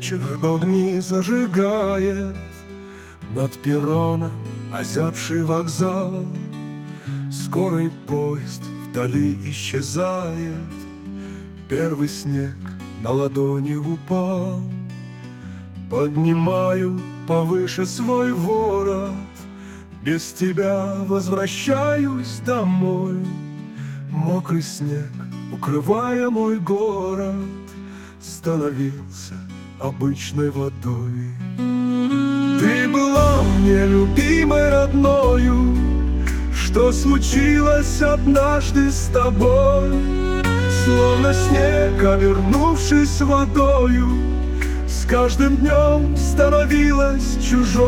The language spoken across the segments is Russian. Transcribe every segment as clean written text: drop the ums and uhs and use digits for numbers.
вечер огни зажигает, над перроном озябший вокзал. Скорый поезд вдали исчезает, первый снег на ладони упал. Поднимаю повыше свой ворот, без тебя возвращаюсь домой. Мокрый снег, укрывая мой город, становился обычной водой. Ты была мне любимой родною, что случилось однажды с тобой? Словно снег, обернувшись водою, с каждым днем становилась чужой.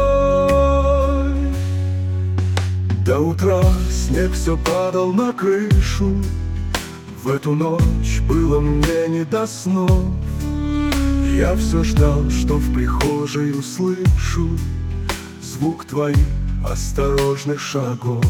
До утра снег все падал на крышу, в эту ночь было мне не до снов. Я все ждал, что в прихожей услышу звук твоих осторожных шагов.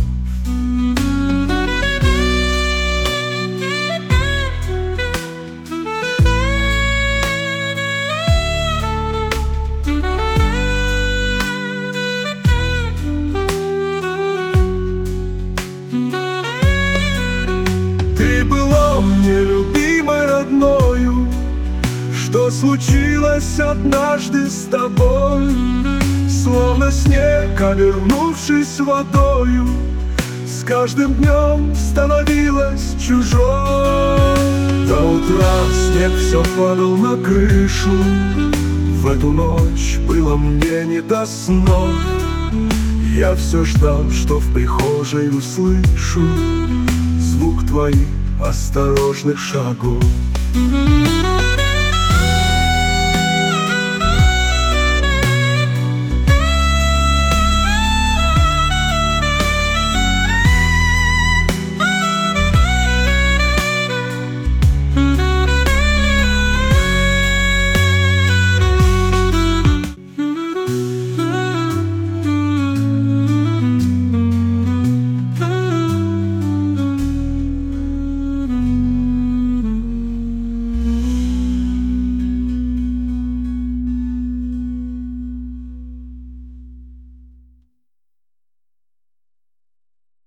Ты была мне любимой родною, что случилось однажды с тобой? Словно снег, обернувшись водою, с каждым днем становилась чужой. До утра снег все падал на крышу, в эту ночь было мне не до снов. Я все ждал, что в прихожей услышу звук твоих осторожных шагов.